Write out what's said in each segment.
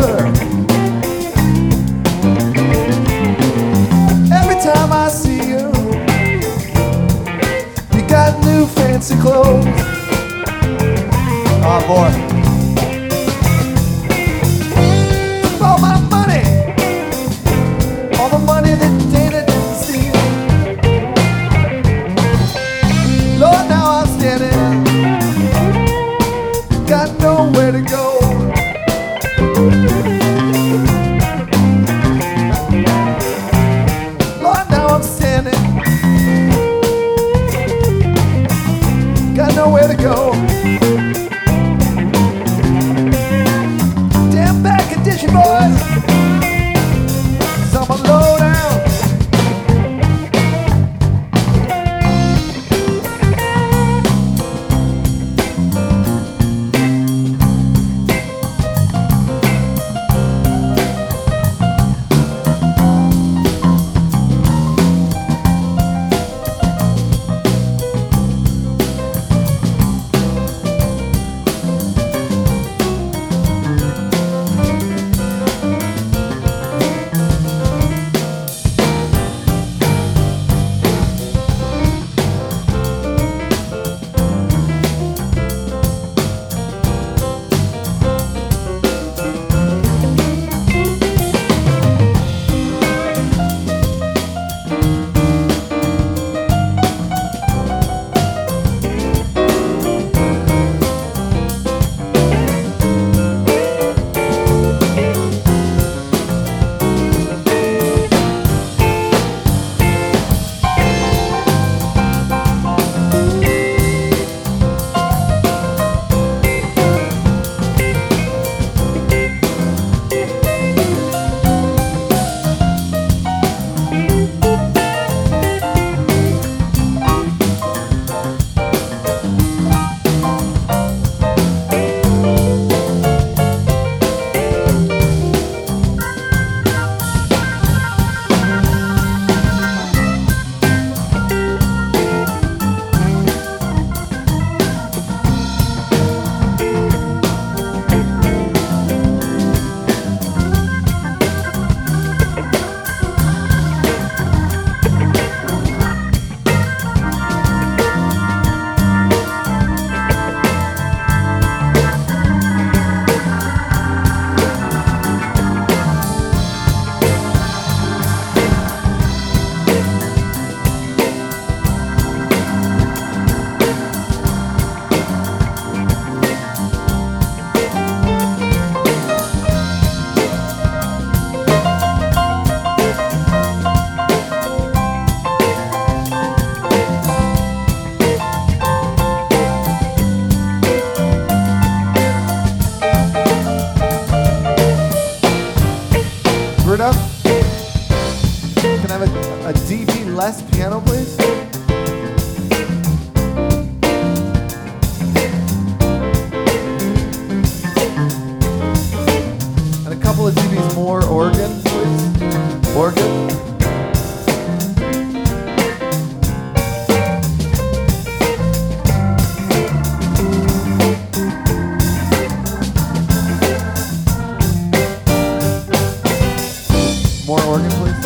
her. Every time I see you, you got new fancy clothes. Oh boy. All my money, all the money that Dana didn't steal. Lord, now I'm standing, got nowhere to go. Lord, now I'm standing, got nowhere to go. Damn bad condition, boys. 'Cause I'm a low down. Britta, can I have a DP less piano, please? And a couple of dBs more organ, please. Organ. More organ, please.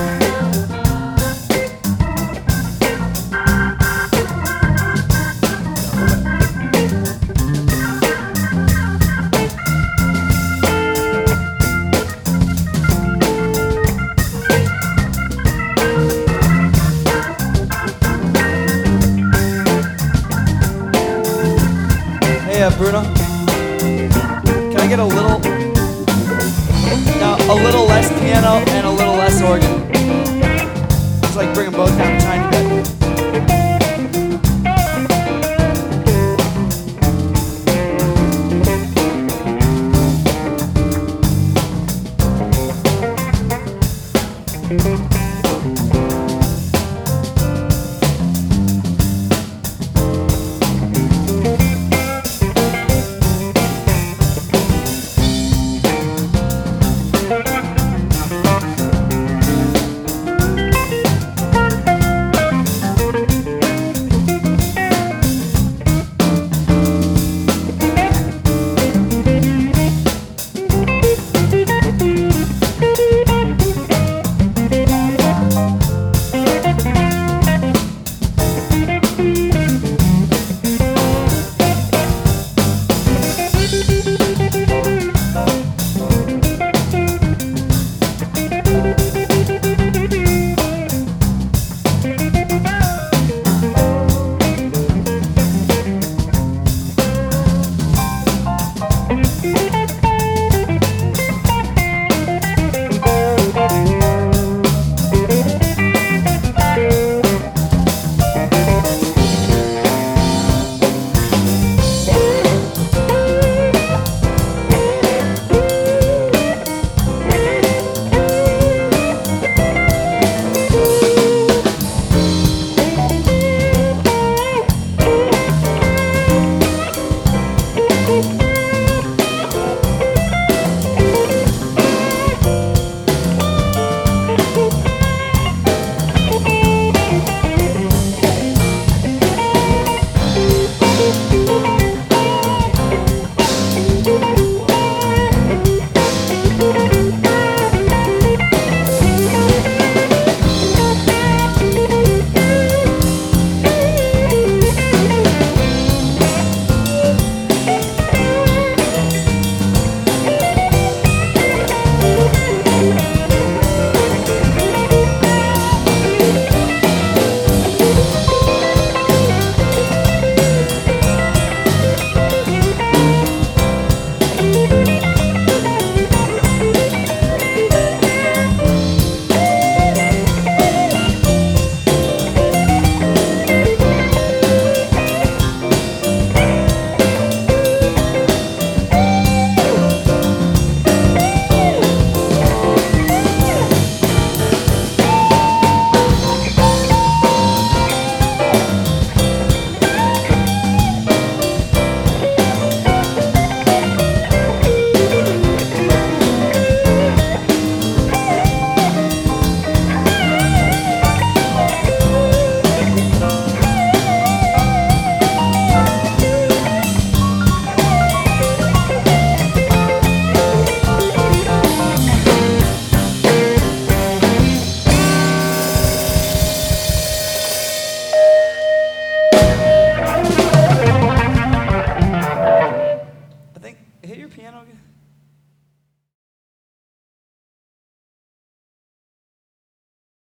Hey, Bruno. Can I get a little? A little less piano and a little less organ. It's like bring them both down a tiny bit.